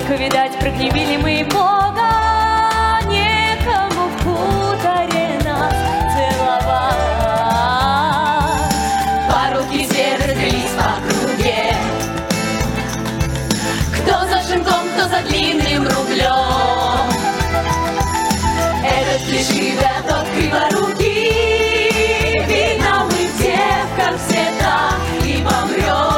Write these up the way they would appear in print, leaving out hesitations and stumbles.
Только, видать, прогневили мы Бога, некому в хуторе нас целовать. Паруки все разлились по круге, кто за шинком, кто за длинным рублем. Этот плешивый, а тот криворукий, видно, мы в девках все так и помрем.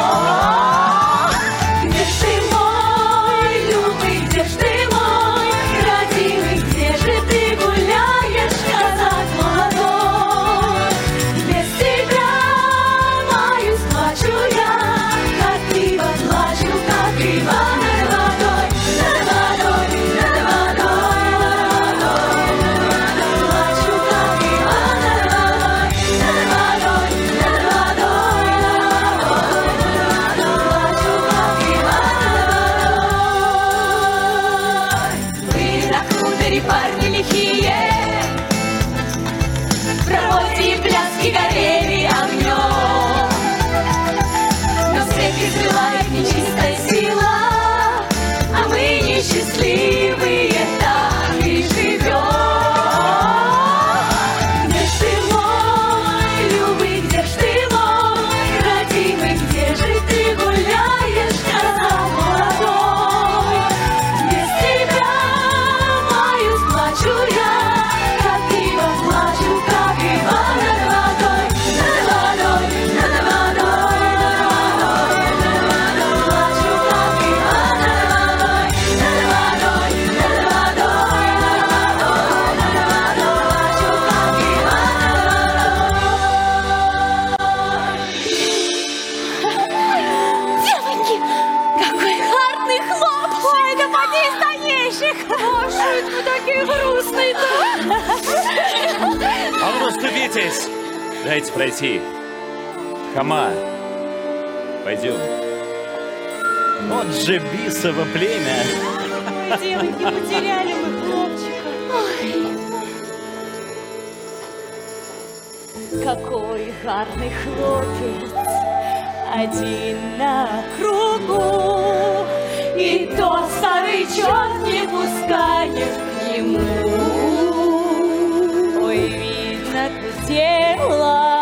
Парни лихие, в работе и пляски горели огнем, но всех извела их нечистая сила, а мы несчастливые так и живем. Где ж ты мой, любый, где ж ты мой, родимый, где же ты гуляешь, казак молодой? Без тебя плачу я, как ива, плачу, как ива над водой, над водой, над водой, над водой, плачу, как ива над водой, над водой, над водой, над водой, над водой, плачу, как ива над водой. Девоньки, какой гарный хлопчик! Ой, да поди стоящих! Боже, вы такие грустные-то! А ну, расступитесь! Дайте пройти. Хама, пойдем. Вот же бисово племя. Ой, девоньки, потеряли мы хлопчика. Ой. Какой гарный хлопец, один на кругу, и то старый черт не пускает к нему. Ой, видно, дело